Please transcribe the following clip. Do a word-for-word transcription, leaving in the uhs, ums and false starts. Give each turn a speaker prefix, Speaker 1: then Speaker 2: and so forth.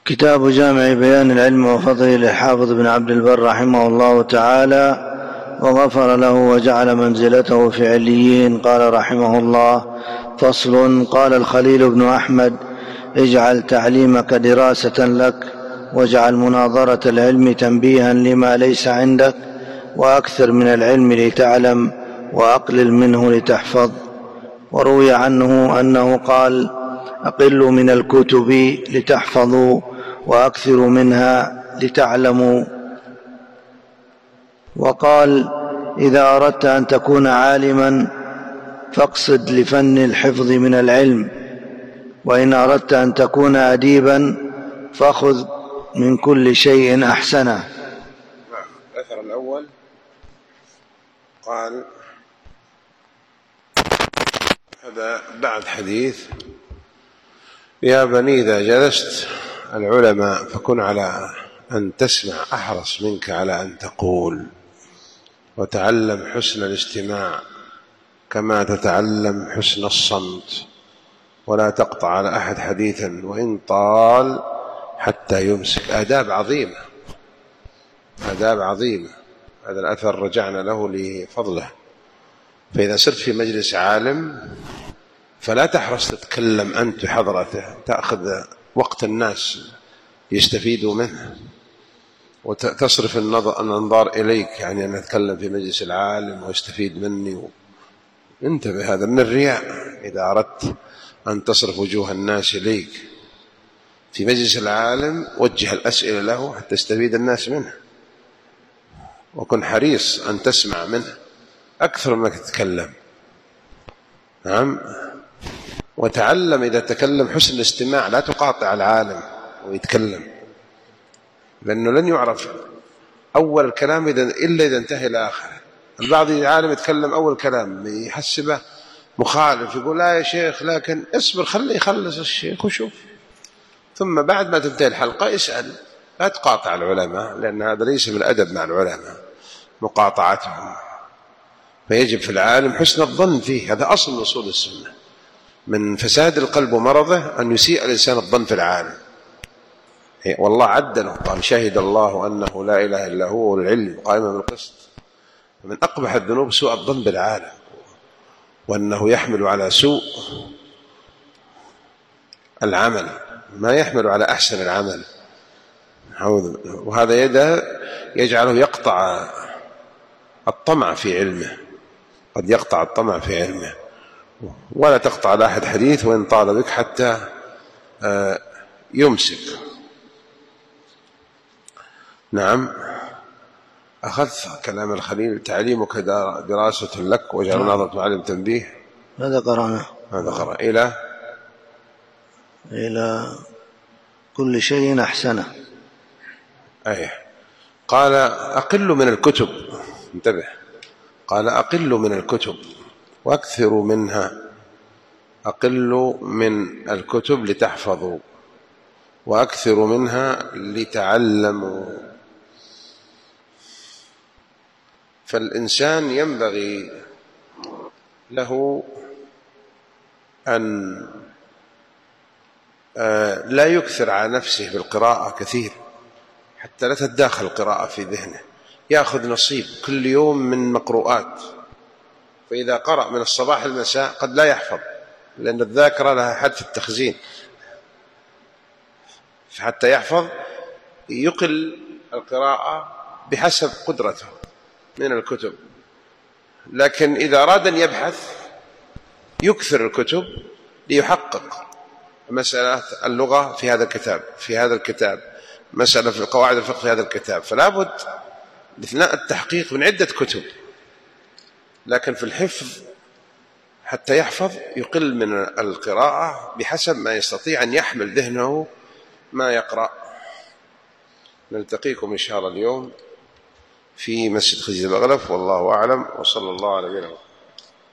Speaker 1: كتاب جامع بيان العلم وفضله للحافظ بن عبد البر رحمه الله تعالى وغفر له وجعل منزلته في عليين. قال رحمه الله: فصل. قال الخليل بن أحمد: اجعل تعليمك دراسة لك، واجعل مناظرة العلم تنبيها لما ليس عندك، وأكثر من العلم لتعلم، وأقلل منه لتحفظ. وروي عنه أنه قال: أقلوا من الكتب لتحفظوا، وأكثروا منها لتعلموا. وقال: إذا أردت أن تكون عالما فاقصد لفن الحفظ من العلم، وإن أردت أن تكون أديبا فخذ من كل شيء أحسنه.
Speaker 2: الأثر الأول قال: هذا بعد حديث: يا بني إذا جلست العلماء فكن على أن تسمع أحرص منك على أن تقول، وتعلم حسن الاستماع كما تتعلم حسن الصمت، ولا تقطع على أحد حديثا وإن طال حتى يمسك. آداب عظيمة، آداب عظيمة. هذا الأثر رجعنا له لفضله. فإذا صرت في مجلس عالم فلا تحرص تتكلم أنت بحضرته، تأخذ وقت الناس يستفيدوا منه، وتصرف النظر إليك، يعني أن أتكلم في مجلس العالم ويستفيد مني و... انتبه، هذا من الرياء. إذا أردت أن تصرف وجوه الناس إليك في مجلس العالم وجه الأسئلة له حتى يستفيد الناس منه، وكن حريص أن تسمع منه أكثر ما تتكلم. نعم. وتعلم إذا تكلم حسن الاستماع، لا تقاطع العالم ويتكلم، لأنه لن يعرف أول الكلام إلا إذا انتهى إلى آخره. البعض العالم يتكلم أول كلام يحسبه مخالف، يقول: لا يا شيخ، لكن اصبر خلي يخلص الشيخ وشوف، ثم بعد ما تنتهي الحلقة اسأل. لا تقاطع العلماء، لأن هذا ليس من الأدب مع العلماء مقاطعتهم. فيجب في العالم حسن الظن فيه، هذا أصل من أصول السنة. من فساد القلب ومرضه أن يسيء الإنسان الظن في العالم. والله عدله، قال: شهد الله أنه لا إله إلا هو والعلم قائما بالقسط. من أقبح الذنوب سوء الظن بالعالم، وأنه يحمل على سوء العمل ما يحمل على أحسن العمل. وهذا يده يجعله يقطع الطمع في علمه، قد يقطع الطمع في علمه. ولا تقطع على أحد حديث وإن طال بك حتى يمسك. نعم. أخذت كلام الخليل: تعليمك دراسة لك، واجعل نظرة معلم تنبيه.
Speaker 1: هذا قرأنا،
Speaker 2: هذا قرأ إلى
Speaker 1: إلى كل شيء أحسنه.
Speaker 2: أيه. قال: أقل من الكتب، انتبه، قال: أقل من الكتب وأكثر منها. أقل من الكتب لتحفظوا، وأكثر منها لتعلموا. فالإنسان ينبغي له أن لا يكثر على نفسه بالقراءة كثير حتى لا تتداخل القراءة في ذهنه. يأخذ نصيب كل يوم من مقروءات، فإذا قرأ من الصباح المساء قد لا يحفظ، لأن الذاكرة لها حد في التخزين. حتى يحفظ يقل القراءة بحسب قدرته من الكتب. لكن إذا أراد أن يبحث يكثر الكتب ليحقق مسألة اللغة في هذا الكتاب في هذا الكتاب مسألة في قواعد الفقه في هذا الكتاب. فلا بد أثناء التحقيق من عدة كتب. لكن في الحفظ حتى يحفظ يقل من القراءة بحسب ما يستطيع أن يحمل ذهنه ما يقرأ. نلتقيكم إن شاء الله اليوم في مسجد خزي الأغلف، والله أعلم، وصلى الله على نبينا محمد.